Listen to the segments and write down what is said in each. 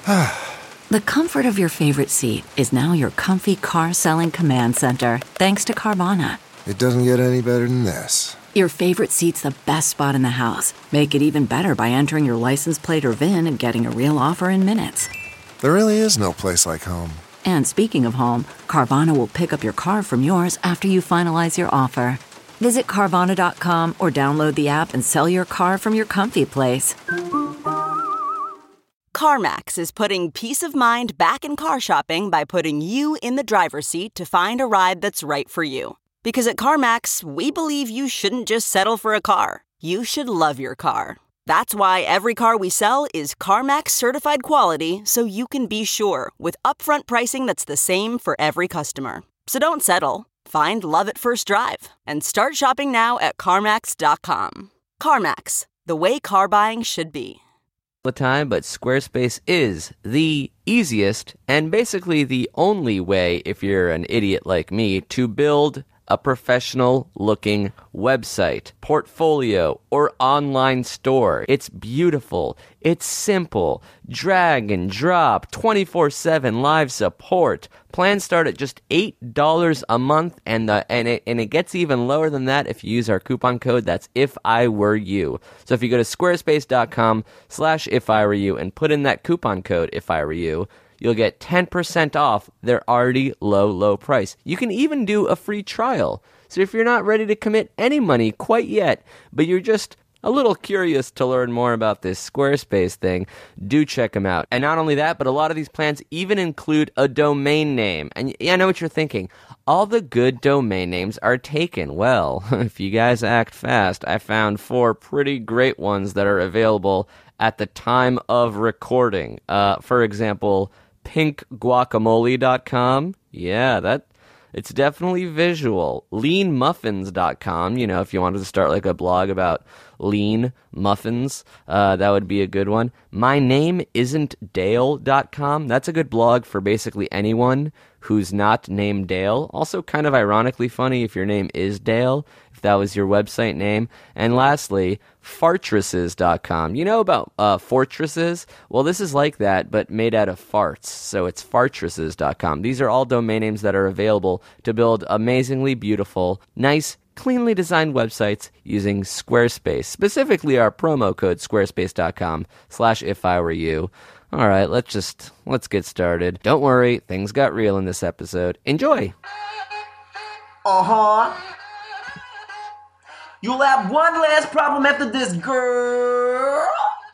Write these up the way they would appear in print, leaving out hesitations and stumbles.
The comfort of your favorite seat is now your comfy car selling command center, thanks to Carvana. It doesn't get any better than this. Your favorite seat's the best spot in the house. Make it even better by entering your license plate or VIN and getting a real offer in minutes. There really is no place like home. And speaking of home, Carvana will pick up your car from yours after you finalize your offer. Visit Carvana.com or download the app and sell your car from your comfy place. CarMax is putting peace of mind back in car shopping by putting you in the driver's seat to find a ride that's right for you. Because at CarMax, we believe you shouldn't just settle for a car. You should love your car. That's why every car we sell is CarMax certified quality, so you can be sure with upfront pricing that's the same for every customer. So don't settle. Find love at first drive and start shopping now at CarMax.com. CarMax, the way car buying should be. The time, but Squarespace is the easiest and basically the only way, if you're an idiot like me, to build a professional-looking website, portfolio, or online store. It's beautiful. It's simple. Drag and drop, 24/7 live support. Plans start at just $8 a month, and it gets even lower than that if you use our coupon code. That's if I were you. So if you go to squarespace.com/ifiwereyou and put in that coupon code if I were you, you'll get 10% off their already low price. You can even do a free trial. So if you're not ready to commit any money quite yet, but you're just a little curious to learn more about this Squarespace thing, do check them out. And not only that, but a lot of these plans even include a domain name. And I know what you're thinking. All the good domain names are taken. Well, if you guys act fast, I found 4 pretty great ones that are available at the time of recording. For example, pinkguacamole.com. Yeah, it's definitely visual. Leanmuffins.com. You know, if you wanted to start like a blog about lean muffins, that would be a good one. MyNameIsn'tDale.com. That's a good blog for basically anyone who's not named Dale. Also kind of ironically funny if your name is Dale, if that was your website name. And lastly, Fartresses.com. You know about fortresses? Well, this is like that, but made out of farts. So it's Fartresses.com. These are all domain names that are available to build amazingly beautiful, nice, cleanly designed websites using Squarespace. Specifically our promo code, squarespace.com/ifiwereyou. All right, let's get started. Don't worry, things got real in this episode. Enjoy! Uh-huh. You'll have one last problem after this, girl.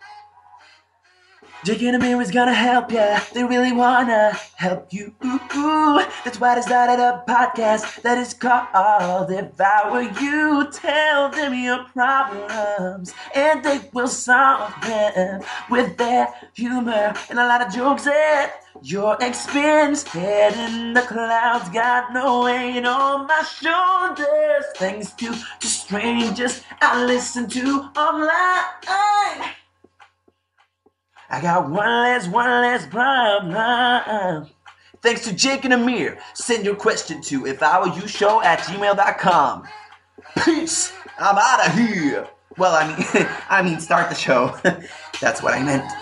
Jake and Amir is gonna help ya. They really wanna help you. That's why they started a podcast that is called If I Were You. Tell them your problems and they will solve them with their humor and a lot of jokes at your expense. Head in the clouds, got no weight on my shoulders. Thanks to strangers I listen to online. I got one last problem. Thanks to Jake and Amir. Send your question to ifIwereYouShow@gmail.com. Peace. I'm out of here. Well, I mean, start the show. That's what I meant.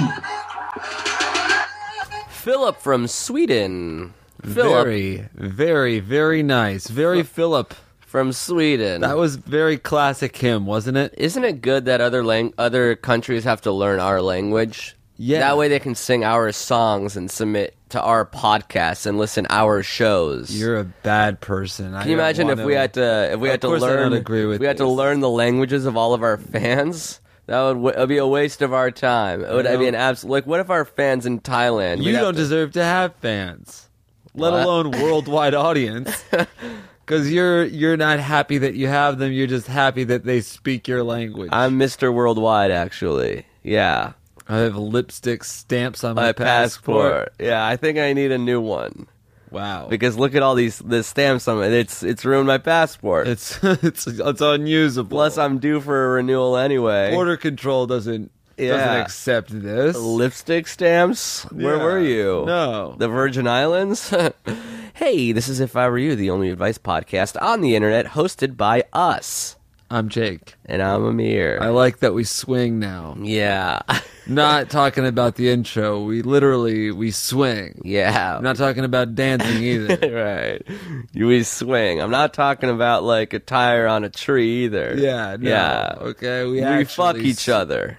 Philip from Sweden. Very, very, very nice. Very Philip. From Sweden. That was very classic him, wasn't it? Isn't it good that other countries have to learn our language? Yeah. That way they can sing our songs and submit to our podcasts and listen to our shows. You're a bad person. Can you imagine if we had to learn the languages of all of our fans? That would be a waste of our time. It would be an absolute. Like, what if our fans in Thailand? You don't deserve to have fans, let alone worldwide audience. Because you're not happy that you have them. You're just happy that they speak your language. I'm Mr. Worldwide, actually. Yeah. I have lipstick stamps on my passport. Yeah, I think I need a new one. Wow. Because look at all the stamps on it. It's ruined my passport. It's unusable. Plus, I'm due for a renewal anyway. Border control doesn't accept this. Lipstick stamps? Yeah. Where were you? No. The Virgin Islands? Hey, this is If I Were You, the only advice podcast on the internet, hosted by us. I'm Jake. And I'm Amir. I like that we swing now. Yeah. Not talking about the intro. We swing. Yeah. I'm not talking about dancing either. Right. We swing. I'm not talking about like a tire on a tree either. Yeah, no. Yeah. Okay, We fuck actually each other.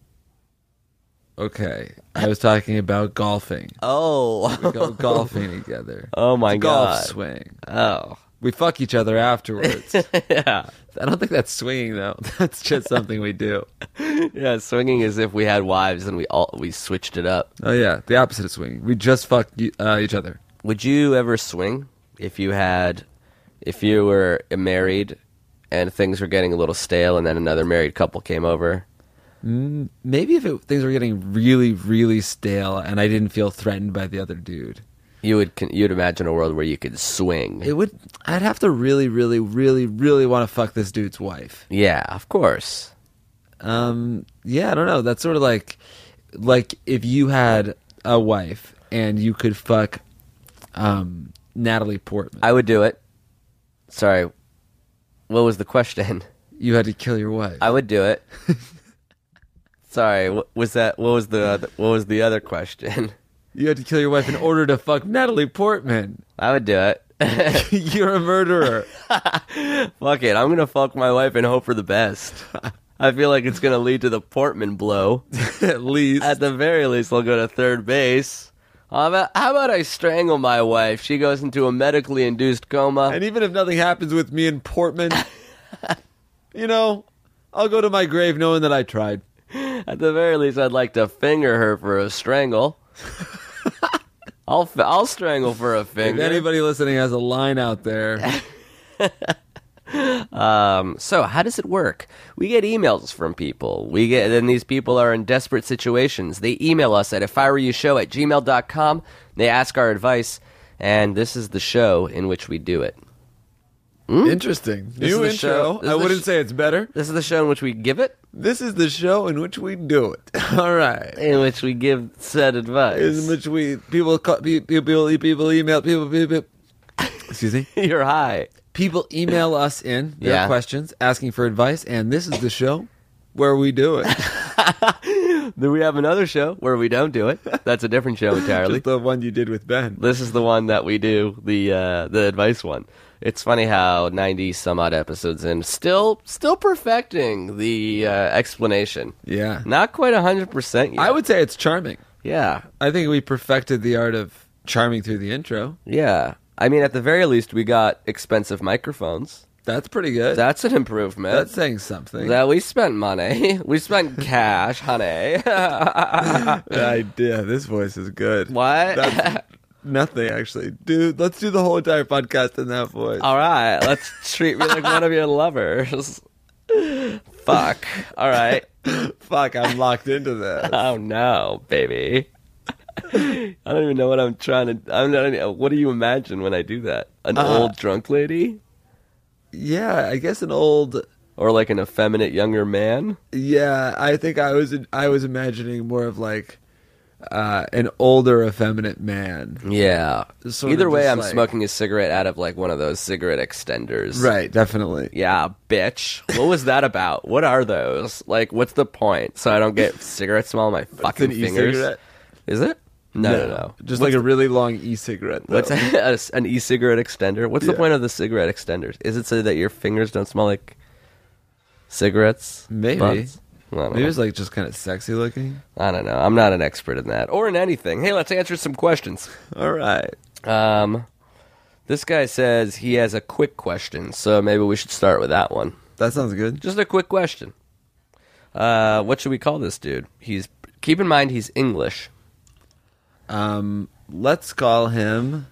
Okay. I was talking about golfing. Oh. We go golfing together. Oh my It's a golf God. swing. Oh. We fuck each other afterwards. Yeah. I don't think that's swinging though. That's just something we do. Yeah, swinging is if we had wives and we switched it up. Oh yeah, the opposite of swinging. We just fuck each other. Would you ever swing if you were married and things were getting a little stale and then another married couple came over? Maybe if things were getting really, really stale and I didn't feel threatened by the other dude. You'd imagine a world where you could swing. I'd have to really, really, really, really want to fuck this dude's wife. Yeah, of course. Yeah, I don't know. That's sort of like if you had a wife and you could fuck Natalie Portman. I would do it. Sorry. What was the question? You had to kill your wife. I would do it. Sorry, what was the other question? You had to kill your wife in order to fuck Natalie Portman. I would do it. You're a murderer. Fuck it, I'm gonna fuck my wife and hope for the best. I feel like it's gonna lead to the Portman blow. At least. At the very least, I'll go to third base. How about I strangle my wife? She goes into a medically induced coma. And even if nothing happens with me and Portman, I'll go to my grave knowing that I tried. At the very least, I'd like to finger her for a strangle. I'll strangle for a finger. If anybody listening has a line out there. So how does it work? We get emails from people. Then these people are in desperate situations. They email us at ifireweyou@gmail.com. They ask our advice, and this is the show in which we do it. Interesting. This is New the intro. show. This I is the wouldn't say it's better. This is the show in which we give it, This is the show in which we do it. All right. in which we give said advice. In which people email people. Excuse me. You're high. People email us in their Yeah. questions, asking for advice, and this is the show where we do it. Then we have another show where we don't do it. That's a different show entirely. Just the one you did with Ben. This is the one that we do, the advice one. It's funny how 90 some odd episodes in, still perfecting the explanation. Yeah. Not quite 100% yet. I would say it's charming. Yeah. I think we perfected the art of charming through the intro. Yeah. I mean, at the very least, we got expensive microphones. That's pretty good. That's an improvement. That's saying something. That we spent money. We spent cash, honey. idea. This voice is good. What? That's nothing, actually. Dude, let's do the whole entire podcast in that voice. All right. Let's treat me like one of your lovers. Fuck. All right. Fuck, I'm locked into this. Oh, no, baby. I don't even know what I'm trying to... what do you imagine when I do that? An old drunk lady? Yeah, I guess an old... Or like an effeminate younger man? Yeah, I think I was imagining more of like an older effeminate man. Yeah. Sort Either of way, just I'm like- smoking a cigarette out of like one of those cigarette extenders. Right, definitely. Yeah, bitch. What was that about? What are those? Like, what's the point? So I don't get cigarette smell on my fucking an fingers? e-cigarette? Is it? No. Just like a really long e-cigarette, though. What's an e-cigarette extender? What's the Yeah. point of the cigarette extenders? Is it so that your fingers don't smell like cigarettes? Maybe. Butts? I don't Maybe know. it's like just kind of sexy looking. I don't know. I'm not an expert in that or in anything. Hey, let's answer some questions. All right. This guy says he has a quick question, so maybe we should start with that one. That sounds good. Just a quick question. What should we call this dude? Keep in mind he's English. Let's call him...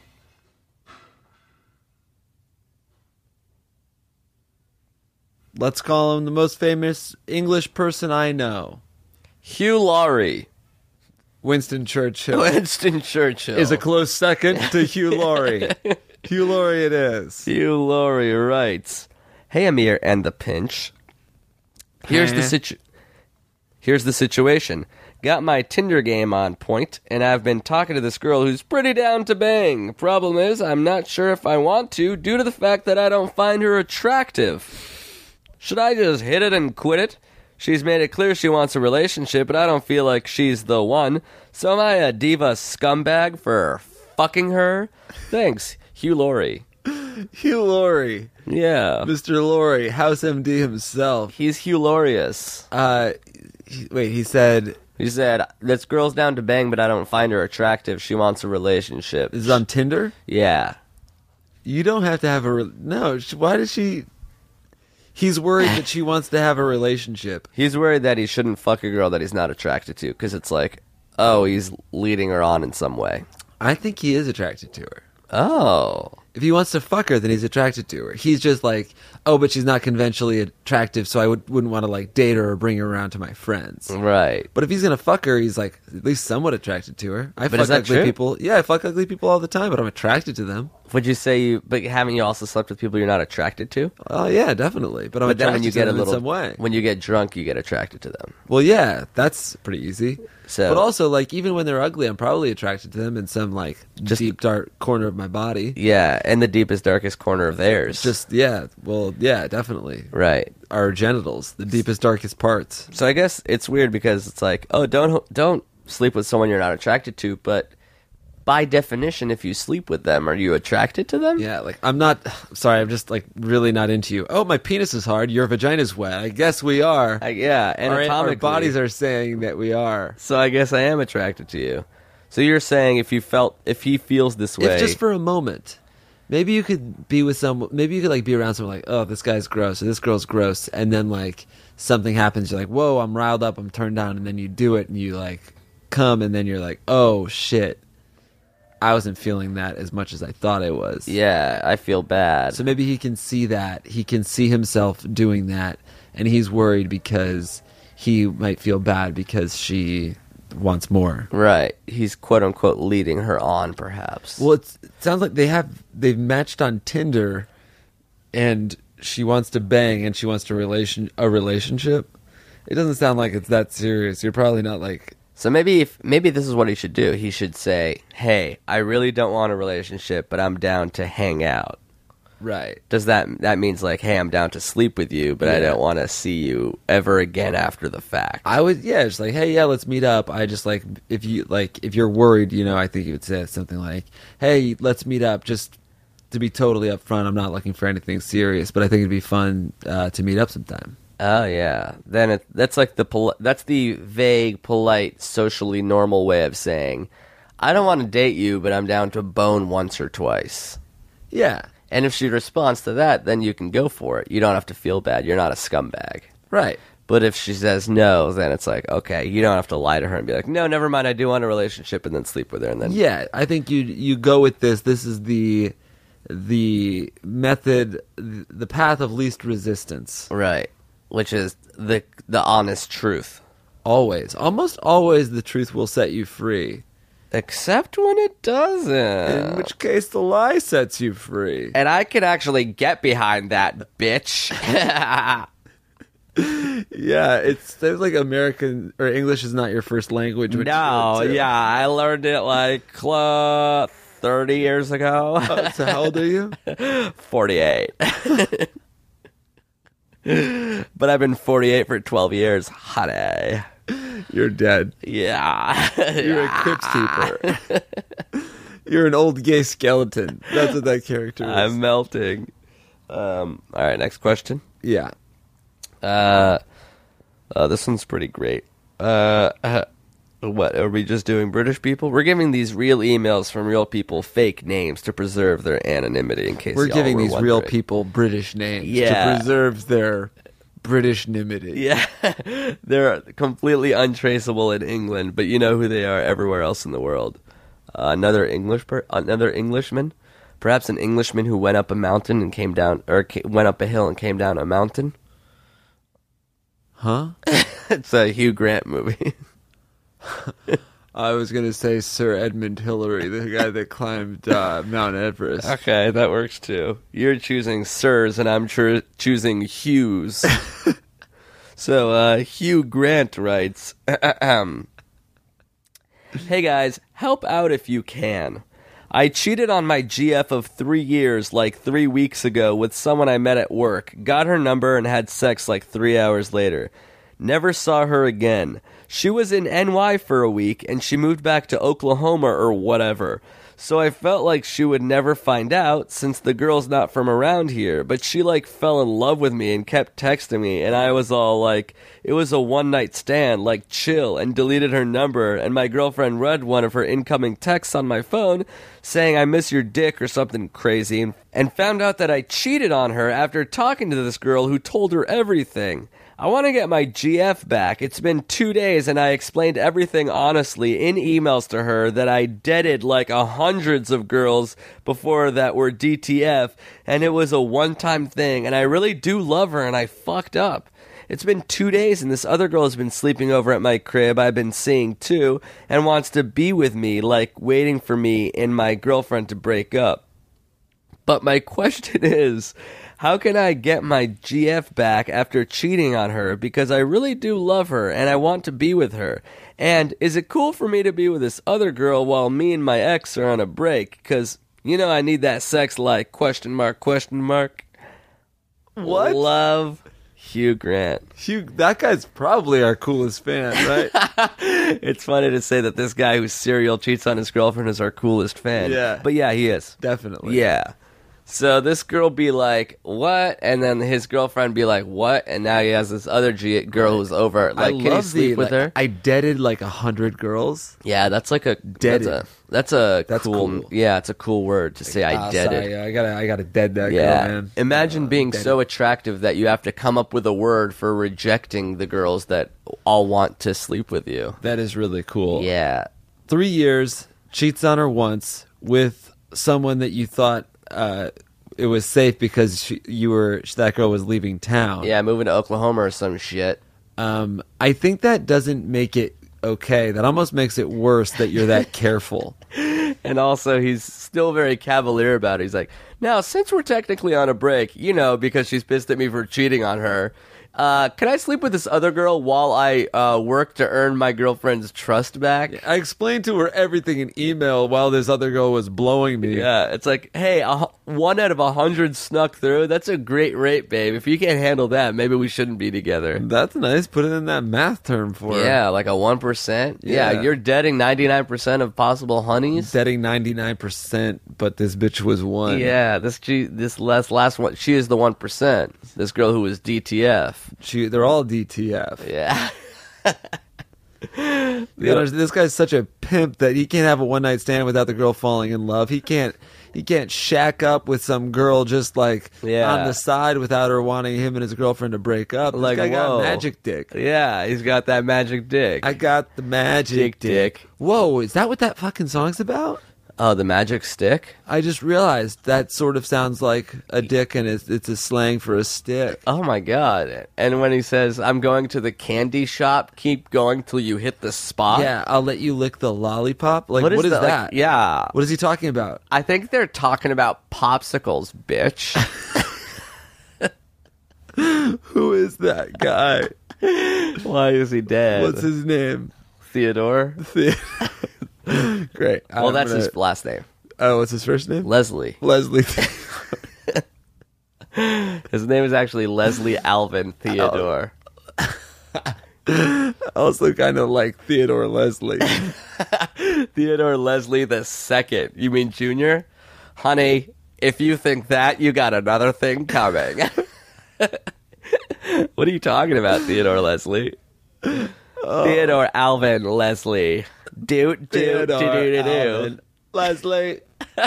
Let's call him the most famous English person I know. Hugh Laurie. Winston Churchill Winston Churchill. is a close second to Hugh Laurie. Hugh Laurie it is. Hugh Laurie writes, "Hey Amir and the Pinch. Here's the situation. Got my Tinder game on point, and I've been talking to this girl who's pretty down to bang. Problem is, I'm not sure if I want to due to the fact that I don't find her attractive. Should I just hit it and quit it? She's made it clear she wants a relationship, but I don't feel like she's the one. So am I a diva scumbag for fucking her? Thanks, Hugh Laurie. Hugh Laurie. Yeah. Mr. Laurie, House MD himself. He's Hugh Laurious. He said... He said, this girl's down to bang, but I don't find her attractive. She wants a relationship. This is on Tinder? Yeah. You don't have to have no, why does she... He's worried that she wants to have a relationship. He's worried that he shouldn't fuck a girl that he's not attracted to, because it's like, oh, he's leading her on in some way. I think he is attracted to her. Oh. If he wants to fuck her, then he's attracted to her. He's just like, oh, but she's not conventionally attractive, so I wouldn't want to like date her or bring her around to my friends. Right. But if he's gonna fuck her, he's like at least somewhat attracted to her. I But fuck is that ugly true? people. Yeah, I fuck ugly people all the time, but I'm attracted to them. Would you say but haven't you also slept with people you're not attracted to? Oh yeah, definitely. But I'm But then attracted when you to get them a little, in some way. when you get drunk, you get attracted to them. Well, yeah, that's pretty easy. So- but also, like, even when they're ugly, I'm probably attracted to them in some like deep dark corner of my body. Yeah, in the deepest, darkest corner of theirs. Just yeah, well, yeah, definitely. right. Our genitals, the deepest, darkest parts. So I guess it's weird because it's like, oh, don't sleep with someone you're not attracted to, but by definition, if you sleep with them, are you attracted to them? Yeah, like I'm sorry, I'm just like really not into you. Oh, my penis is hard. Your vagina's wet. I guess we are. Yeah, Our anatomically. bodies are saying that we are. So I guess I am attracted to you. So you're saying if he feels this way, If just for a moment, maybe you could be with someone. Maybe you could like be around someone like, oh, this guy's gross or this girl's gross, and then like something happens. You're like, whoa, I'm riled up. I'm turned on, and then you do it, and you like come, and then you're like, oh shit, I wasn't feeling that as much as I thought I was. yeah, I feel bad. So maybe he can see that. He can see himself doing that, and he's worried because he might feel bad because she wants more. Right. He's quote unquote leading her on, perhaps. Well, it sounds like they've matched on Tinder, and she wants to bang and she wants a relationship. It doesn't sound like it's that serious. You're probably not like. So maybe this is what he should do. He should say, "Hey, I really don't want a relationship, but I'm down to hang out." Right. Does that means like, "Hey, I'm down to sleep with you, but I Yeah. don't want to see you ever again after the fact." I would, yeah, just like, hey, yeah, let's meet up. I just like, if you're worried, I think you would say something like, hey, let's meet up. Just to be totally upfront, I'm not looking for anything serious, but I think it'd be fun to meet up sometime. Oh yeah. Then that's like that's the vague, polite, socially normal way of saying, "I don't want to date you, but I'm down to bone once or twice." Yeah. And if she responds to that, then you can go for it. You don't have to feel bad. You're not a scumbag. Right. But if she says no, then it's like, okay, you don't have to lie to her and be like, no, never mind, I do want a relationship, and then sleep with her. And then Yeah, I think you go with this. This is the method, the path of least resistance. Right. Which is the honest truth. Always. Almost always the truth will set you free. Except when it doesn't. In which case the lie sets you free. And I could actually get behind that, bitch. Yeah, there's like American or English is not your first language. Which No, yeah, I learned it like 30 years ago. So how old are you? 48. But I've been 48 for 12 years. Honey. You're dead. Yeah. You're a crypt keeper. You're an old gay skeleton. That's what that character is. I'm melting. All right, next question. Yeah. This one's pretty great. What, are we just doing British people? We're giving these real emails from real people fake names to preserve their anonymity in case We're y'all giving were these real wondering. people British names Yeah. to preserve their British-nimity. Yeah, they're completely untraceable in England, but you know who they are everywhere else in the world. Another Englishman, perhaps an Englishman who went up a mountain and came down, or went up a hill and came down a mountain. Huh? It's a Hugh Grant movie. I was going to say Sir Edmund Hillary, the guy that climbed Mount Everest. Okay, that works too. You're choosing Sirs, and I'm choosing Hughes. So, Hugh Grant writes, Hey guys, help out if you can. I cheated on my GF of 3 years like 3 weeks ago with someone I met at work, got her number, and had sex like 3 hours later. Never saw her again. She was in NY for a week, and she moved back to Oklahoma or whatever. So I felt like she would never find out since the girl's not from around here. But she like fell in love with me and kept texting me. And I was all like, it was a one-night stand, like chill, and deleted her number. And my girlfriend read one of her incoming texts on my phone saying I miss your dick or something crazy. And found out that I cheated on her after talking to this girl who told her everything. I want to get my GF back. It's been 2 days and I explained everything honestly in emails to her that I deaded like hundreds of girls before that were DTF, and it was a one-time thing, and I really do love her and I fucked up. It's been 2 days and this other girl has been sleeping over at my crib I've been seeing too and wants to be with me, like waiting for me and my girlfriend to break up. But my question is, how can I get my GF back after cheating on her? Because I really do love her and I want to be with her. And is it cool for me to be with this other girl while me and my ex are on a break? Because, you know, I need that sex like question mark. What? Love, Hugh Grant. That guy's probably our coolest fan, right? It's funny to say that this guy who's serial cheats on his girlfriend is our coolest fan. Yeah. But yeah, he is. Definitely. Yeah. So this girl be like, what? And then his girlfriend be like, what? And now he has this other girl who's over. Like, can he sleep with her? I deaded like 100 girls. Yeah, that's like a... Deaded. That's cool. Yeah, it's a cool word to say I deaded. Sorry, I gotta dead that girl, man. Imagine being so attractive that you have to come up with a word for rejecting the girls that all want to sleep with you. That is really cool. Yeah. 3 years, cheats on her once with someone that you thought... it was safe because that girl was leaving town. Yeah, moving to Oklahoma or some shit. I think that doesn't make it okay. That almost makes it worse that you're that careful. And also, he's still very cavalier about it. He's like, now, since we're technically on a break, you know, because she's pissed at me for cheating on her, can I sleep with this other girl while I work to earn my girlfriend's trust back? I explained to her everything in email while this other girl was blowing me. Yeah, it's like, hey, 1 out of 100 snuck through. That's a great rate, babe. If you can't handle that, maybe we shouldn't be together. That's nice. Put it in that math term for her. Yeah, like a 1%. Yeah, you're deading 99% of possible honeys. Deading 99%, but this bitch was 1. Yeah, this last one, she is the 1%. This girl who was DTF. They're all DTF. Yeah. This guy's such a pimp that he can't have a one-night stand without the girl falling in love. He can't shack up with some girl just like on the side without her wanting him and his girlfriend to break up. This guy got magic dick. Yeah, he's got that magic dick. I got the magic dick. Whoa, is that what that fucking song's about? Oh, the magic stick? I just realized that sort of sounds like a dick, and it's a slang for a stick. Oh my god. And when he says, I'm going to the candy shop, keep going till you hit the spot. Yeah, I'll let you lick the lollipop. Like, what is that? Like, yeah. What is he talking about? I think they're talking about popsicles, bitch. Who is that guy? Why is he dead? What's his name? Theodore? Great. Well, that's his last name. Oh, what's his first name? Leslie. His name is actually Leslie Alvin Theodore. Also kind of like Theodore Leslie. Theodore Leslie the second. You mean Junior? Honey, if you think that, you got another thing coming. What are you talking about, Theodore Leslie? Theodore Alvin Leslie. Alvin Leslie.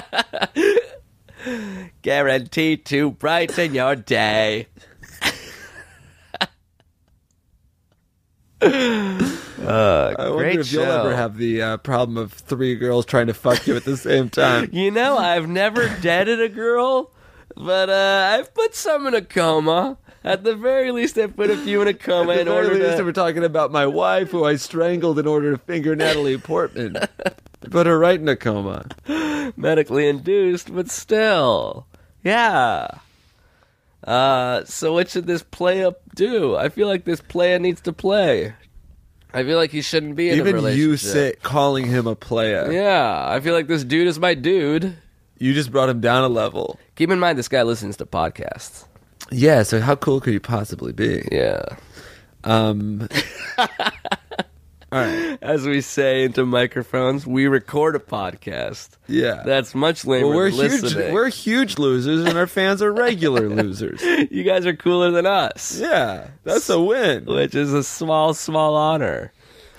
Guaranteed to brighten your day. I wonder if you'll ever have the problem of 3 girls trying to fuck you at the same time. You know, I've never deaded a girl, but I've put some in a coma. At the very least, I put a few in a coma in order to... We're talking about my wife, who I strangled in order to finger Natalie Portman. Put her right in a coma. Medically induced, but still. Yeah. So what should this playa do? I feel like this playa needs to play. I feel like he shouldn't be in a relationship. Even you calling him a playa. Yeah, I feel like this dude is my dude. You just brought him down a level. Keep in mind, this guy listens to podcasts. Yeah, so how cool could he possibly be? Yeah. All right. As we say into microphones, we record a podcast. Yeah. That's much lamer Well, than listening. we're huge losers, and our fans are regular losers. You guys are cooler than us. Yeah, that's a win. Which is a small, small honor.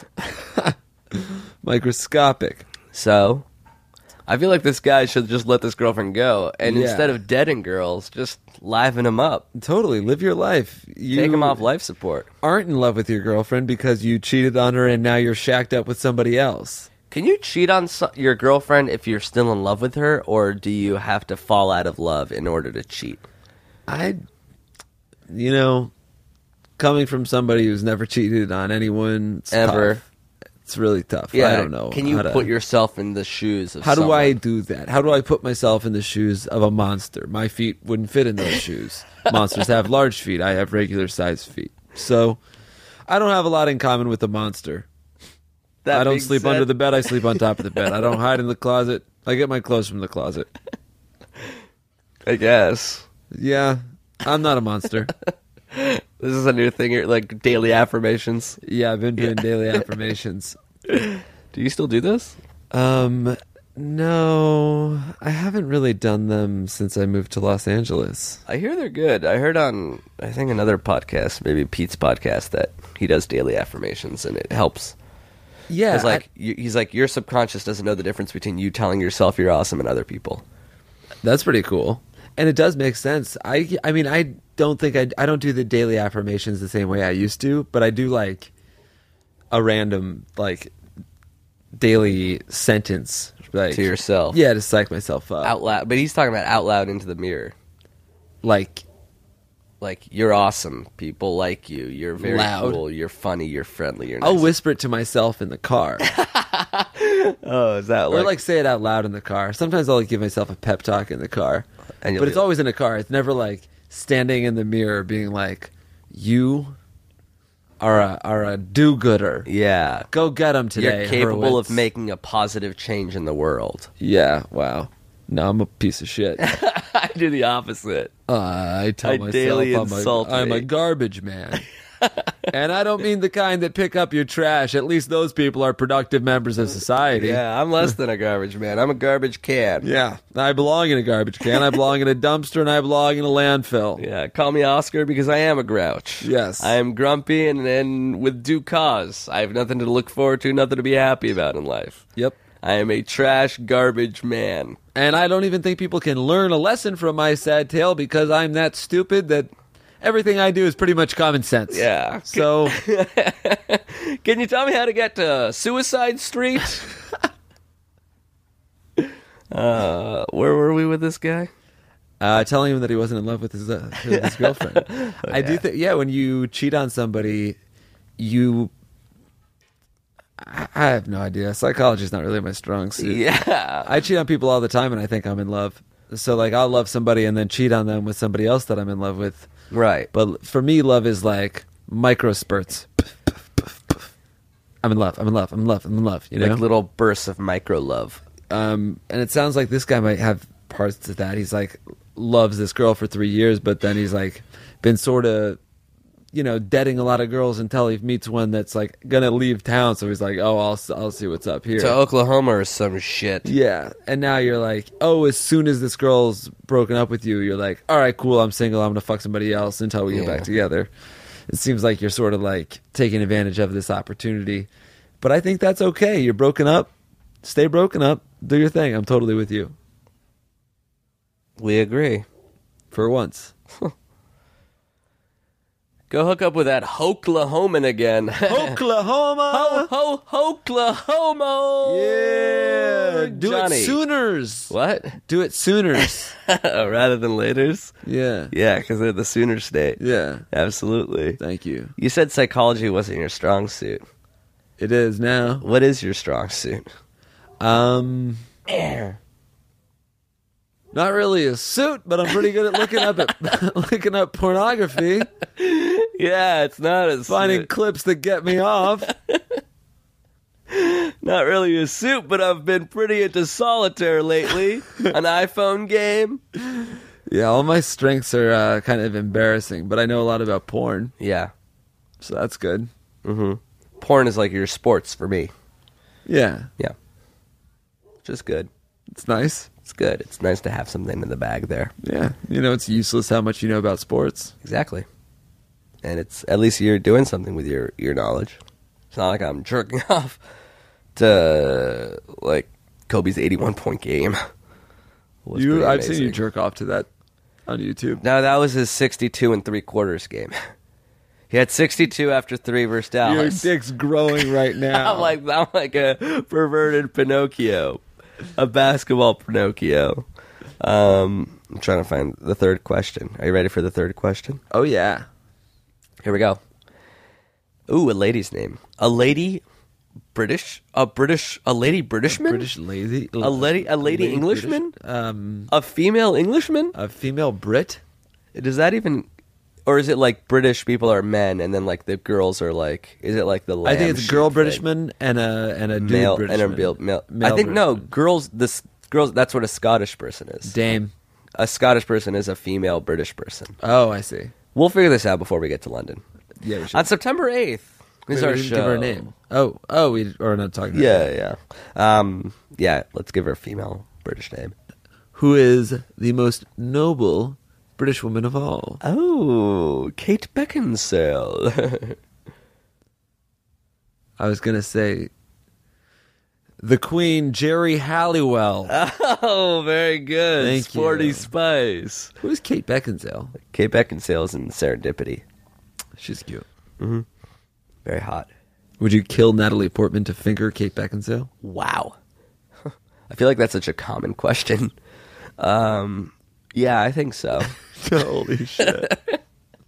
Microscopic. So, I feel like this guy should just let this girlfriend go. And Yeah. instead of deading girls, just liven them up. Totally, live your life. You Take them off life support. aren't in love with your girlfriend because you cheated on her and now you're shacked up with somebody else. Can you cheat on your girlfriend if you're still in love with her? Or do you have to fall out of love in order to cheat? Coming from somebody who's never cheated on anyone, it's Ever. tough. It's really tough. Yeah, I don't know. Can you put yourself in the shoes of How do I someone? do that? How do I put myself in the shoes of a monster? My feet wouldn't fit in those shoes. Monsters have large feet. I have regular sized feet. So I don't have a lot in common with a monster. That I don't being sleep said- under the bed. I sleep on top of the bed. I don't hide in the closet. I get my clothes from the closet. I guess. Yeah, I'm not a monster. This is a new thing, like daily affirmations. Yeah, I've been doing daily affirmations. Do you still do this? No, I haven't really done them since I moved to Los Angeles. I hear they're good. I heard on, I think, another podcast, maybe Pete's podcast, that he does daily affirmations and it helps. Yeah, It's like, he's like, your subconscious doesn't know the difference between you telling yourself you're awesome and other people. that's pretty cool, and it does make sense. I mean, I don't think I don't do the daily affirmations the same way I used to, but I do like a random like daily sentence like To yourself. Yeah, to psych myself up. Out loud. But he's talking about out loud into the mirror. Like Like, you're awesome. People like you. You're very Loud. cool. You're funny. You're friendly. You're nice. I'll whisper it to myself in the car, Oh, is that or like say it out loud in the car. Sometimes I'll like, give myself a pep talk in the car, And you'll but be it's like- always in a car. It's never like standing in the mirror being like, "You are a do-gooder. Yeah. Go get him today." You're capable Horowitz. of making a positive change in the world. Yeah. Wow. No, I'm a piece of shit. I do the opposite. I tell I myself daily insult I'm a me. garbage man. And I don't mean the kind that pick up your trash. At least those people are productive members of society. Yeah, I'm less than a garbage man. I'm a garbage can. Yeah. I belong in a garbage can. I belong in a dumpster, and I belong in a landfill. Yeah, call me Oscar because I am a grouch. Yes. I am grumpy and with due cause. I have nothing to look forward to, nothing to be happy about in life. Yep. I am a trash garbage man. And I don't even think people can learn a lesson from my sad tale because I'm that stupid that everything I do is pretty much common sense. Yeah. So, Can you tell me how to get to Suicide Street? Where were we with this guy? telling him that he wasn't in love with his girlfriend. I do think, when you cheat on somebody, I have no idea. Psychology is not really my strong suit. Yeah. I cheat on people all the time, and I think I'm in love. So, like, I'll love somebody and then cheat on them with somebody else that I'm in love with. Right. But for me, love is like micro spurts. I'm in love. I'm in love. I'm in love. I'm in love. You know, Like little bursts of micro love. and it sounds like this guy might have parts to that. He's like loves this girl for 3 years, but then he's like been sort of, deading a lot of girls until he meets one that's like gonna leave town. So he's like, oh, I'll see what's up here. To Oklahoma or some shit. Yeah, and now you're like, oh, as soon as this girl's broken up with you, you're like, all right, cool, I'm single, I'm gonna fuck somebody else until we get Yeah. back together. It seems like you're sort of like taking advantage of this opportunity, but I think that's okay. You're broken up, stay broken up, do your thing. I'm totally with you We agree. for once. Go hook up with that Hoklahoman again. Oklahoma, Oklahoma. yeah, do Johnny. it Sooners. What? Do it Sooners. Rather than laters? Yeah, Yeah, because they're the Sooner State. yeah. Absolutely. Thank you. You said psychology wasn't your strong suit. It is now. What is your strong suit? Not really a suit, but I'm pretty good at looking up pornography, Yeah, it's not a finding suit. clips that get me off. Not really a suit, but I've been pretty into solitaire lately. An iPhone game. Yeah, all my strengths are kind of embarrassing, but I know a lot about porn. Yeah. So that's good. Porn is like your sports for me. Yeah. Yeah. Just good. It's nice. It's good. It's nice to have something in the bag there. Yeah. It's useless how much you know about sports. Exactly. And it's at least you're doing something with your knowledge. It's not like I'm jerking off to like Kobe's 81-point game. I've seen you jerk off to that on YouTube. No, that was his 62 3/4 game. He had 62 after 3 versus Dallas. Your dick's growing right now. I'm like a perverted Pinocchio, a basketball Pinocchio. I'm trying to find the third question. Are you ready for the third question? Oh yeah. Here we go. Ooh, a lady's name. A lady Britishman? A British lady. A lady Englishman? British, A female Englishman? a female Brit. Does that even, or is it like British people are men and then like the girls are like, is it like the lamb I think it's a girl sheep Britishman and a dude male Britishman. and a male. Male I think no, Britishman. girls. That's what a Scottish person is. Dame. A Scottish person is a female British person. Oh, I see. We'll figure this out before we get to London. Yeah, we should. On September 8th is Wait, our we didn't show. give her a name. Oh, we are not talking about Yeah, yeah. Yeah, let's give her a female British name. Who is the most noble British woman of all? Oh, Kate Beckinsale. I was going to say the Queen, Jerry Halliwell. Oh, very good. Thank Sporty you. Spice. Who is Kate Beckinsale? Kate Beckinsale is in Serendipity. She's cute. Very hot. Would you kill Natalie Portman to finger Kate Beckinsale? Wow. I feel like that's such a common question. Yeah, I think so. Holy shit.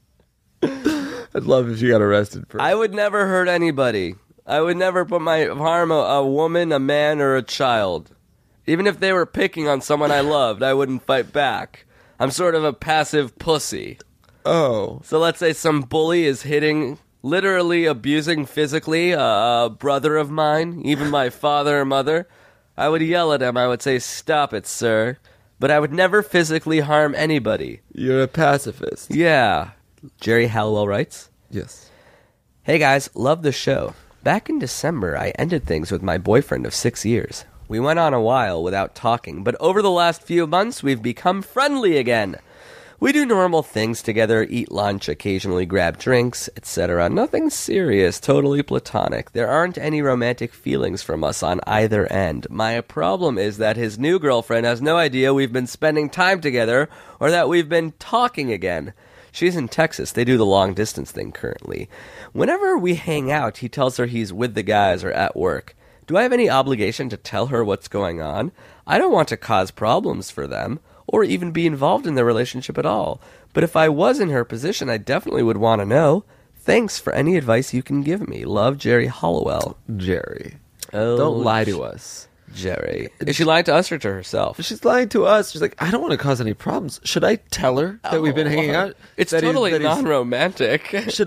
I'd love if she got arrested for I would never hurt anybody. I would never harm a woman, a man, or a child. Even if they were picking on someone I loved, I wouldn't fight back. I'm sort of a passive pussy. Oh. So let's say some bully is literally abusing physically a brother of mine, even my father or mother. I would yell at him. I would say, "Stop it, sir." But I would never physically harm anybody. You're a pacifist. Yeah. Jerry Halliwell writes, Yes. "Hey guys, love the show. Back in December, I ended things with my boyfriend of 6 years. We went on a while without talking, but over the last few months, we've become friendly again. We do normal things together, eat lunch, occasionally grab drinks, etc. Nothing serious, totally platonic. There aren't any romantic feelings from us on either end. My problem is that his new girlfriend has no idea we've been spending time together or that we've been talking again. She's in Texas. They do the long-distance thing currently. Whenever we hang out, he tells her he's with the guys or at work. Do I have any obligation to tell her what's going on? I don't want to cause problems for them, or even be involved in their relationship at all. But if I was in her position, I definitely would want to know. Thanks for any advice you can give me. Love, Jerry Halliwell." Jerry. Oh, Don't lie to us. Jerry. Is she lying to us or to herself? She's lying to us. She's like, I don't want to cause any problems. Should I tell her that we've been hanging out? It's That he's- totally that he's- non-romantic. Should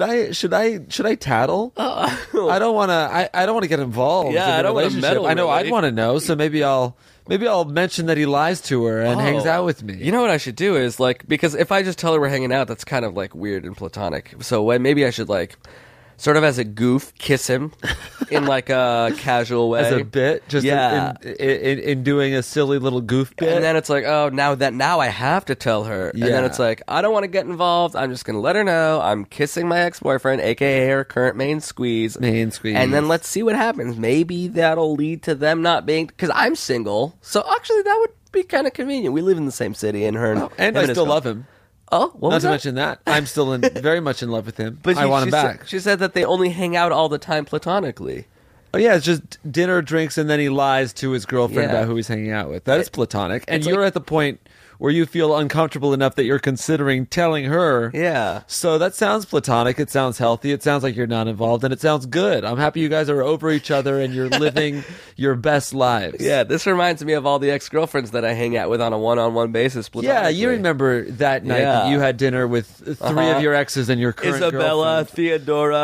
I tattle? I don't want to. I don't want to get involved. Yeah, in I the don't wanna relationship. meddle, I know really. I'd want to know. So maybe I'll mention that he lies to her and hangs out with me. You know what I should do is because if I just tell her we're hanging out, that's kind of like weird and platonic. So maybe I should sort of as a goof, kiss him in like a casual way. as a bit, just Yeah. in doing a silly little goof bit. And then it's like, oh, now I have to tell her. And then Yeah. it's like, I don't want to get involved. I'm just going to let her know I'm kissing my ex-boyfriend, a.k.a. her current main squeeze. Main squeeze. And then let's see what happens. Maybe that'll lead to them not being... Because I'm single. So actually, that would be kind of convenient. We live in the same city, and her and... and him I his still girl- love him. Oh, what Not was to that? mention that I'm still very much in love with him. But I want him she back. She said that they only hang out all the time platonically. Oh yeah, it's just dinner, drinks, and then he lies to his girlfriend Yeah. about who he's hanging out with. That is platonic, and It's you're like- at the point where you feel uncomfortable enough that you're considering telling her. Yeah. So that sounds platonic. It sounds healthy. It sounds like you're not involved, and it sounds good. I'm happy you guys are over each other and you're living your best lives. Yeah, this reminds me of all the ex-girlfriends that I hang out with on a one-on-one basis. Yeah, you remember that night that Yeah. you had dinner with 3 of your exes and your current Isabella, girlfriend. Theodora,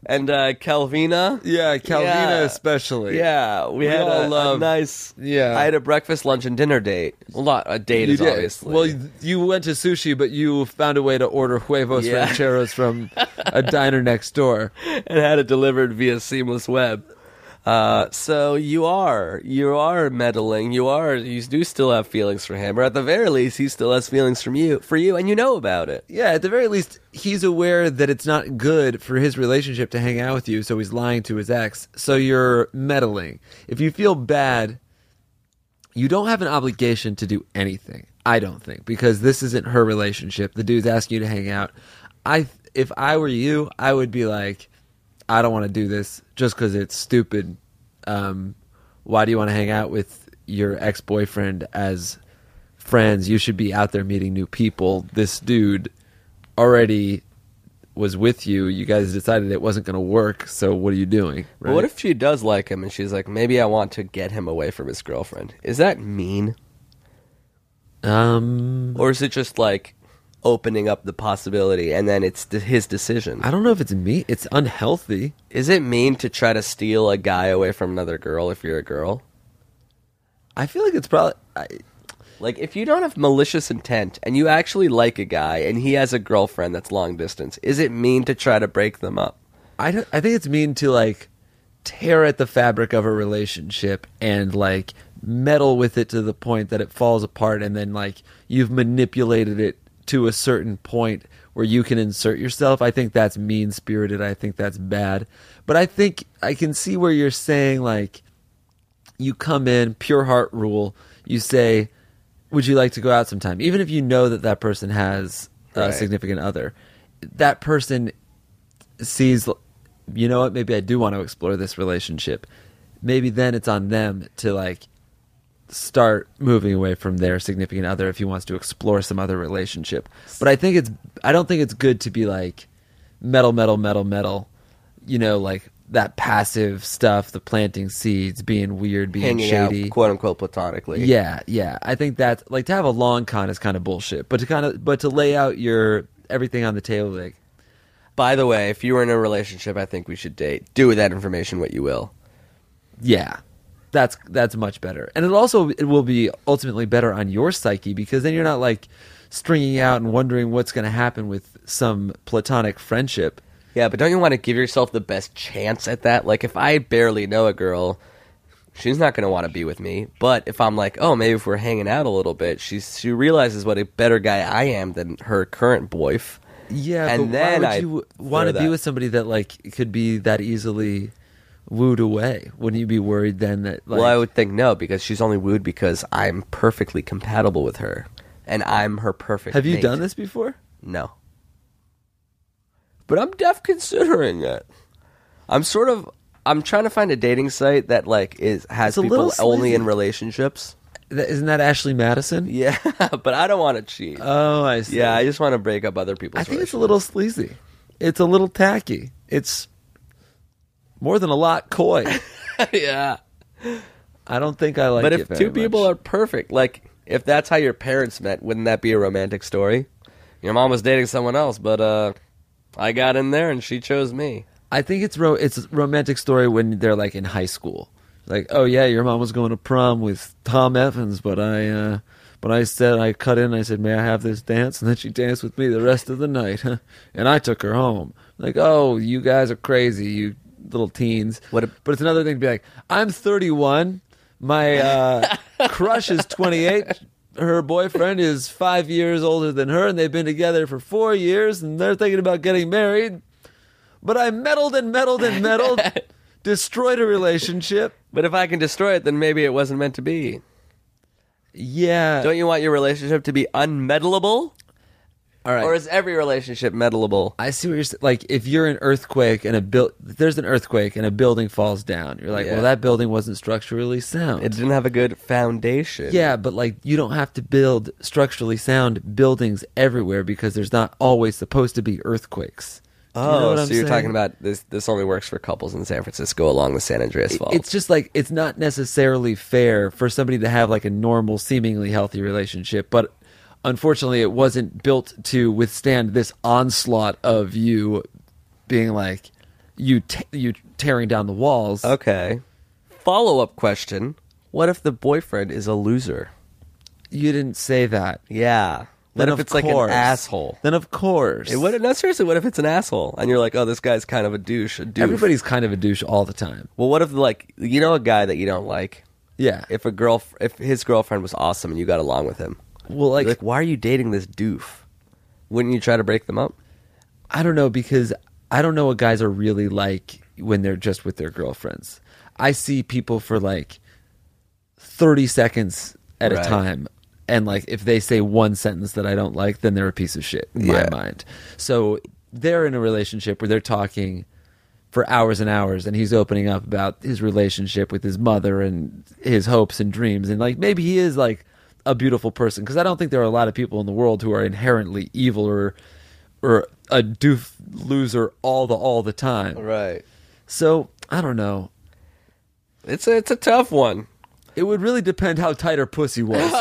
and Calvina. Yeah, Calvina Yeah. especially. Yeah, we had all a love- nice. Yeah. I had a breakfast, lunch, and dinner date. Well, a date You is did. obviously. Well, you went to sushi, but you found a way to order huevos Yeah. rancheros from a diner next door. and had it delivered via Seamless Web. So you are meddling. You do still have feelings for him, or at the very least, he still has feelings for you, and you know about it. Yeah, at the very least, he's aware that it's not good for his relationship to hang out with you, so he's lying to his ex. So you're meddling. If you feel bad, you don't have an obligation to do anything, I don't think, because this isn't her relationship. The dude's asking you to hang out. If I were you, I would be like, I don't want to do this just because it's stupid. Why do you want to hang out with your ex-boyfriend as friends? You should be out there meeting new people. This dude already was with you. You guys decided it wasn't going to work, so what are you doing? But what if she does like him and she's like, maybe I want to get him away from his girlfriend? Is that mean? Or is it just like opening up the possibility and then it's his decision? I don't know if it's me. It's unhealthy. Is it mean to try to steal a guy away from another girl if you're a girl? I feel like it's probably... Like, if you don't have malicious intent and you actually like a guy and he has a girlfriend that's long distance, is it mean to try to break them up? I think it's mean to, like, tear at the fabric of a relationship and, like, meddle with it to the point that it falls apart, and then, like, you've manipulated it to a certain point where you can insert yourself. I think that's mean-spirited. I think that's bad. But I think I can see where you're saying, like, you come in, pure heart rule, you say, would you like to go out sometime? Even if you know that that person has a Right. significant other. That person sees, you know what, maybe I do want to explore this relationship. Maybe then it's on them to, like, start moving away from their significant other if he wants to explore some other relationship. But I don't think it's good to be like meddle, you know, like that passive stuff, the planting seeds, being weird, being Hanging shady. out, quote unquote, platonically. Yeah. I think that's like, to have a long con is kind of bullshit. But to lay out your everything on the table, like, By the way, if you were in a relationship, I think we should date. Do with that information what you will. yeah, that's much better. And it will be ultimately better on your psyche, because then you're not like stringing out and wondering what's going to happen with some platonic friendship. Yeah, but don't you want to give yourself the best chance at that? Like, if I barely know a girl, she's not going to want to be with me. But if I'm like, oh, maybe if we're hanging out a little bit, she realizes what a better guy I am than her current boyf. Yeah, And but then why I would you want to throw be that. with somebody that like could be that easily wooed away? Wouldn't you be worried then that, like, Well, I would think no, because she's only wooed because I'm perfectly compatible with her. And I'm her perfect have you mate. done this before? No. But I'm considering it. I'm trying to find a dating site that like has It's a little people only sleazy. in relationships. Isn't that Ashley Madison? Yeah, but I don't want to cheat. Oh, I see. Yeah, I just want to break up other people's I think it's a little sleazy. It's a little tacky. It's more than a lot coy. yeah. I don't think I like But it if very two people much. are perfect, like if that's how your parents met, wouldn't that be a romantic story? Your mom was dating someone else, but I got in there and she chose me. I think it's a romantic story when they're like in high school. Like, oh yeah, your mom was going to prom with Tom Evans, but I cut in and I said, may I have this dance? And then she danced with me the rest of the night. And I took her home. Like, oh, you guys are crazy, you little teens. But it's another thing to be like, I'm 31, my crush is 28, her boyfriend is 5 years older than her, and they've been together for 4 years, and they're thinking about getting married. But I meddled, destroyed a relationship. But if I can destroy it, then maybe it wasn't meant to be. Yeah. Don't you want your relationship to be unmeddleable? All right. Or is every relationship meddleable? I see what you're saying. Like, if you're an earthquake and there's an earthquake and a building falls down, you're like, Yeah. well, that building wasn't structurally sound. It didn't have a good foundation. Yeah, but like, you don't have to build structurally sound buildings everywhere, because there's not always supposed to be earthquakes. Do you know what I'm so you're saying? talking about this only works for couples in San Francisco along the San Andreas Fault. It's just like, it's not necessarily fair for somebody to have like a normal, seemingly healthy relationship, but unfortunately it wasn't built to withstand this onslaught of you being like, you tearing down the walls. Okay. Follow-up question. What if the boyfriend is a loser? You didn't say that. Yeah. What if it's like an asshole? Then of course. No, seriously, what if it's an asshole? And you're like, oh, this guy's kind of a douche. Everybody's kind of a douche all the time. Well, what if, like, you know a guy that you don't like? Yeah. If his girlfriend was awesome and you got along with him. Well, like why are you dating this doof? Wouldn't you try to break them up? I don't know, because I don't know what guys are really like when they're just with their girlfriends. I see people for like 30 seconds at a time. And like if they say one sentence that I don't like, then they're a piece of shit in my mind. So they're in a relationship where they're talking for hours and hours, and he's opening up about his relationship with his mother and his hopes and dreams. And like maybe he is like a beautiful person, because I don't think there are a lot of people in the world who are inherently evil or a doof loser all the time. Right. So I don't know. It's a tough one. It would really depend how tight her pussy was. No,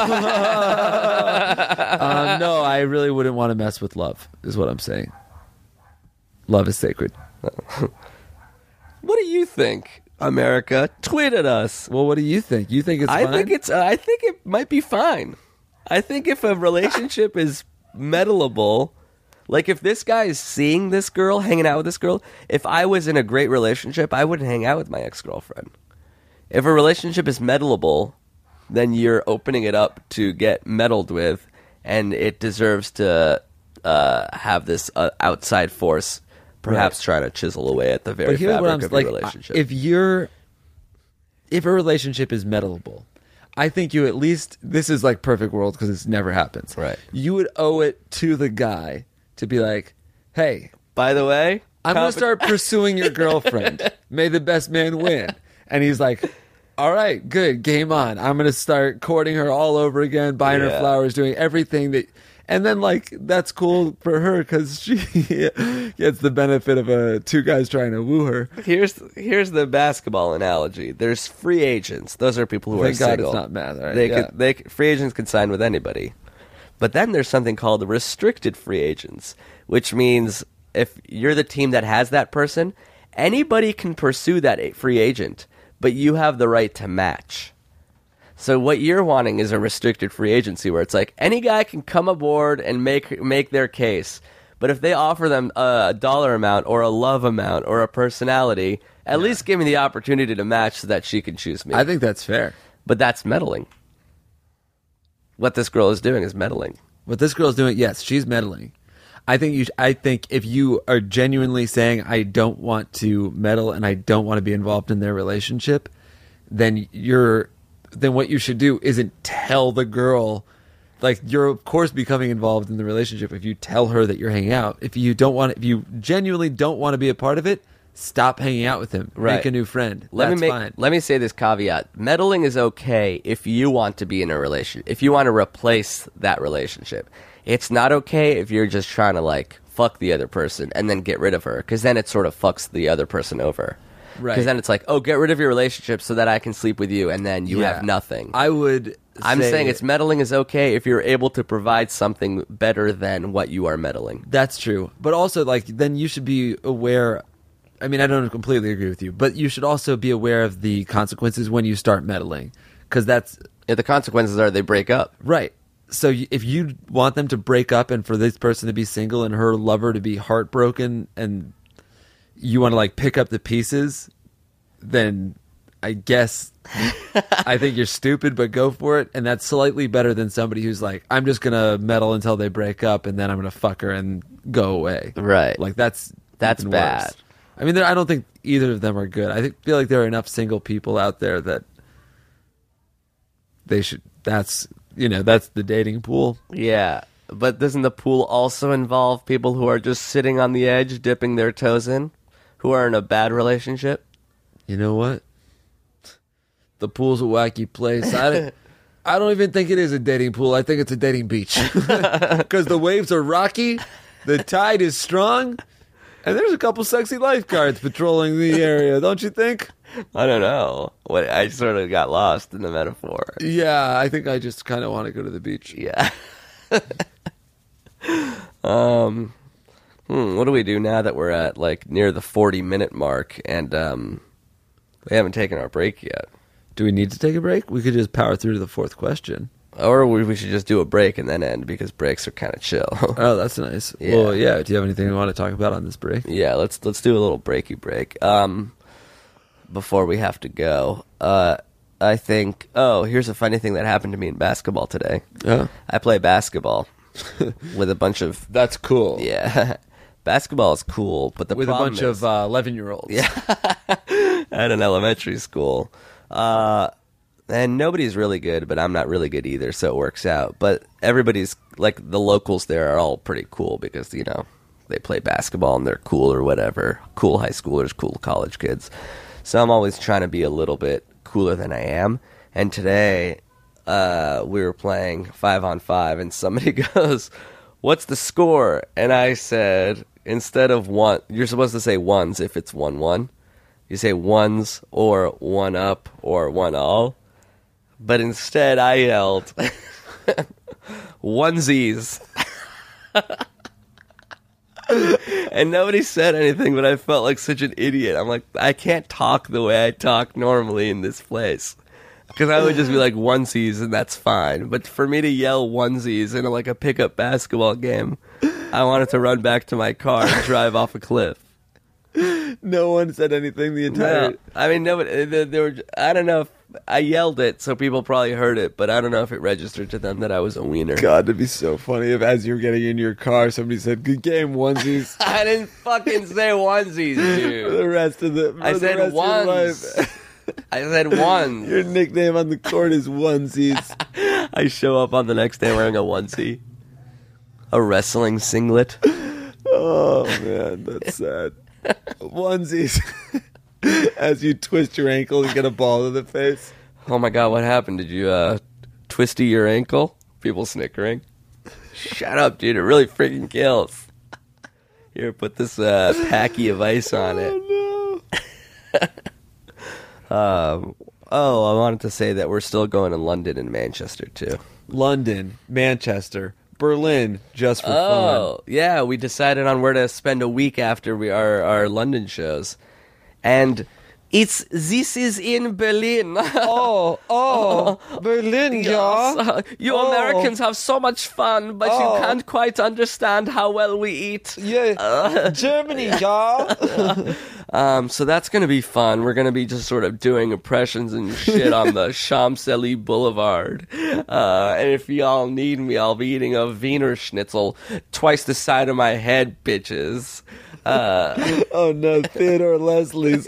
I really wouldn't want to mess with love, is what I'm saying. Love is sacred. What do you think, America? Tweet at us. Well, what do you think? You think it's fine? I think it might be fine. I think if a relationship is meddleable, like if this guy is seeing this girl, hanging out with this girl, if I was in a great relationship, I wouldn't hang out with my ex-girlfriend. If a relationship is meddleable, then you're opening it up to get meddled with, and it deserves to have this outside force perhaps trying to chisel away at the very fabric of your relationship. If a relationship is meddleable, I think you at least, this is like perfect world because this never happens. Right. You would owe it to the guy to be like, hey, by the way, I'm going to start pursuing your girlfriend. May the best man win. And he's like, all right, good, game on. I'm going to start courting her all over again, buying her flowers, doing everything that... And then, like, that's cool for her because she gets the benefit of two guys trying to woo her. Here's the basketball analogy. There's free agents. Those are people who are single. Thank God it's not math. Right? Free agents can sign with anybody. But then there's something called restricted free agents, which means if you're the team that has that person, anybody can pursue that free agent, but you have the right to match. So what you're wanting is a restricted free agency where it's like any guy can come aboard and make their case. But if they offer them a dollar amount or a love amount or a personality, at least give me the opportunity to match so that she can choose me. I think that's fair. But that's meddling. What this girl is doing is meddling. What this girl's doing, yes, she's meddling. I think if you are genuinely saying I don't want to meddle and I don't want to be involved in their relationship, then what you should do isn't tell the girl, like, you're of course becoming involved in the relationship if you tell her that you're hanging out. If you genuinely don't want to be a part of it, stop hanging out with him. Right. Make a new friend. Fine. Let me say this caveat. Meddling is okay if you want to be in a relationship, if you want to replace that relationship. It's not okay if you're just trying to, like, fuck the other person and then get rid of her, because then it sort of fucks the other person over. Right. Because then it's like, oh, get rid of your relationship so that I can sleep with you, and then you have nothing. I'm saying it's meddling is okay if you're able to provide something better than what you are meddling. That's true. But also, like, then you should be aware. I mean, I don't completely agree with you, but you should also be aware of the consequences when you start meddling, because the consequences are they break up. Right. So if you want them to break up and for this person to be single and her lover to be heartbroken and you want to, like, pick up the pieces, then I guess I think you're stupid, but go for it. And that's slightly better than somebody who's like, I'm just going to meddle until they break up and then I'm going to fuck her and go away. Right. Like, that's bad. Worse. I mean, I don't think either of them are good. I feel like there are enough single people out there that they should, that's the dating pool. Yeah. But doesn't the pool also involve people who are just sitting on the edge, dipping their toes in, who are in a bad relationship? You know what? The pool's a wacky place. I don't even think it is a dating pool. I think it's a dating beach. Because the waves are rocky, the tide is strong, and there's a couple sexy lifeguards patrolling the area, don't you think? I don't know. I sort of got lost in the metaphor. Yeah, I think I just kind of want to go to the beach. Yeah. What do we do now that we're at like near the 40-minute mark and we haven't taken our break yet? Do we need to take a break? We could just power through to the fourth question. Or we should just do a break and then end because breaks are kind of chill. Oh, that's nice. Yeah. Well, yeah. Do you have anything you want to talk about on this break? Yeah, let's do a little breaky break. Before we have to go, I think. Oh, here's a funny thing that happened to me in basketball today. Oh, I play basketball with a bunch of. that's cool. Yeah, basketball is cool, but the With a problem bunch is, of 11-year-olds. Yeah, at an elementary school. And nobody's really good, but I'm not really good either, so it works out. But everybody's, like, the locals there are all pretty cool because, you know, they play basketball and they're cool or whatever. Cool high schoolers, cool college kids. So I'm always trying to be a little bit cooler than I am. And today, we were playing 5-on-5, and somebody goes, "What's the score?" And I said, instead of one, you're supposed to say ones if it's 1-1. You say ones or one up or 1-all. But instead, I yelled, onesies. And nobody said anything, but I felt like such an idiot. I'm like, I can't talk the way I talk normally in this place. Because I would just be like, onesies, and that's fine. But for me to yell onesies in like a pickup basketball game, I wanted to run back to my car and drive off a cliff. No one said anything the entire... No, I mean, nobody. They were. I don't know if I yelled it, so people probably heard it, but I don't know if it registered to them that I was a wiener. God, it'd be so funny if as you were getting in your car, somebody said, "Good game, onesies." I didn't fucking say onesies, For dude. the rest of the I for the said rest of your ones. life. I said ones. Your nickname on the court is onesies. I show up on the next day wearing a onesie, a wrestling singlet. Oh man, that's sad. Onesies. As you twist your ankle and get a ball to the face. Oh my god, what happened? Did you twisty your ankle? People snickering. Shut up, dude. It really freaking kills. Here, put this packy of ice on it. Oh Oh, I wanted to say that we're still going to London and Manchester too. London, Manchester, Berlin, just for fun. Oh, yeah, we decided on where to spend a week after our London shows. And this is in Berlin. Oh, Berlin, yeah. You Americans have so much fun, but you can't quite understand how well we eat. Yeah, Germany, yeah. So that's going to be fun. We're going to be just sort of doing impressions and shit on the Champs-Élysées Boulevard. And if y'all need me, I'll be eating a Wiener Schnitzel twice the side of my head, bitches. Oh no, Theodore Leslie's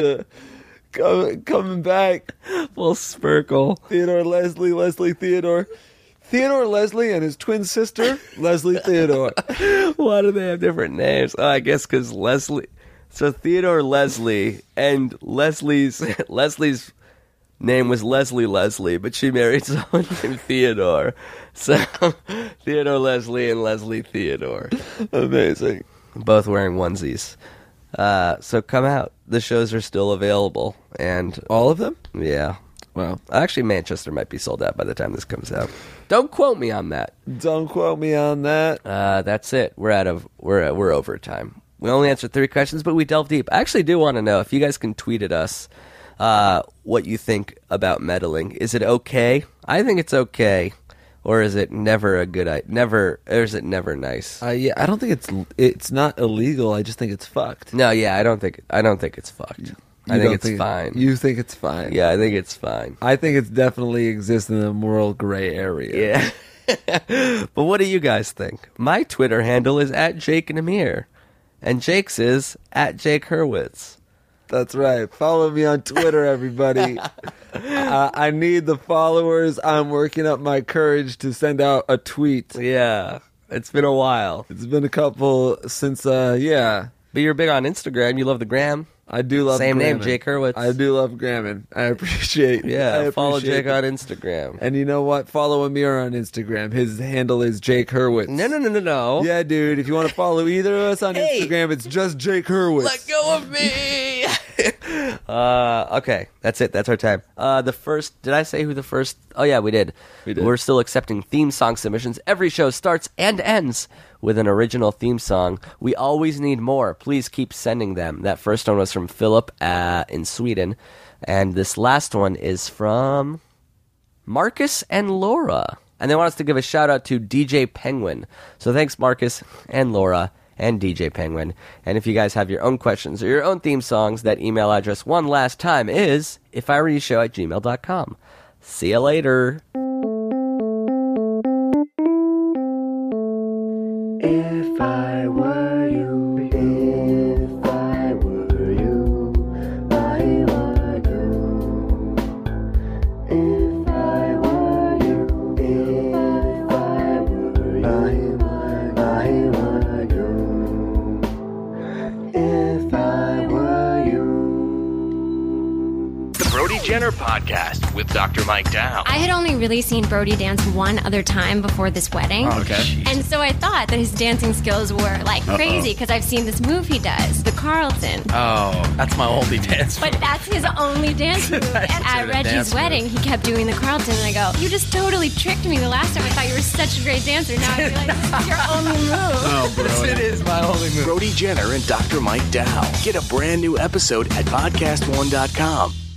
coming back. Full Sparkle. Theodore Leslie Theodore. Theodore Leslie and his twin sister, Leslie Theodore. Why do they have different names? Oh, I guess because Leslie... So Theodore Leslie and Leslie's name was Leslie, but she married someone named Theodore. So Theodore Leslie and Leslie Theodore. Amazing. Both wearing onesies. So come out. The shows are still available. And All of them? yeah. Wow. Actually, Manchester might be sold out by the time this comes out. Don't quote me on that. Don't quote me on that. That's it. We're over time. We only answered 3 questions, but we delved deep. I actually do want to know if you guys can tweet at us what you think about meddling. Is it okay? I think it's okay. Or is it never a good idea? Or is it never nice? Yeah, I don't think it's not illegal. I just think it's fucked. No, yeah, I don't think it's fucked. I think it's fine. You think it's fine? Yeah, I think it's fine. I think it definitely exists in the moral gray area. Yeah. But what do you guys think? My Twitter handle is @JakeandAmir. And Jake's is @Jake Hurwitz. That's right. Follow me on Twitter, everybody. I need the followers. I'm working up my courage to send out a tweet. Yeah, it's been a while. It's been a couple since, yeah. But you're big on Instagram. You love the gram. I do love Same name, Gramming. Jake Hurwitz. I do love Gramming. I appreciate Yeah, follow appreciate Jake on Instagram. And you know what? Follow Amir on Instagram. His handle is Jake Hurwitz. No. Yeah, dude. If you want to follow either of us on Instagram, it's just Jake Hurwitz. Let go of me. Buddy. Okay, that's it. That's our time. Did I say who the first? Oh yeah, we did. We're still accepting theme song submissions. Every show starts and ends with an original theme song. We always need more. Please keep sending them. That first one was from Philip in Sweden, and this last one is from Marcus and Laura. And they want us to give a shout out to DJ Penguin. So thanks, Marcus and Laura and DJ Penguin. And if you guys have your own questions or your own theme songs, that email address one last time is ifiwereyoushow@gmail.com. See you later. If I were you, if I were you, I would do. If I were you, if I were you, I would do. If I were you. The Brody Jenner Podcast with Dr. Mike Dow. I had only really seen Brody dance one other time before this wedding. Oh, okay. And so I thought that his dancing skills were like crazy because I've seen this move he does, the Carlton. Oh, that's my only dance But that's his only dance move. And at Reggie's wedding, he kept doing the Carlton, and I go, you just totally tricked me the last time. I thought you were such a great dancer. Now I realize this is your only move. Oh, Brody. It is my only move. Brody Jenner and Dr. Mike Dow. Get a brand new episode at podcastone.com.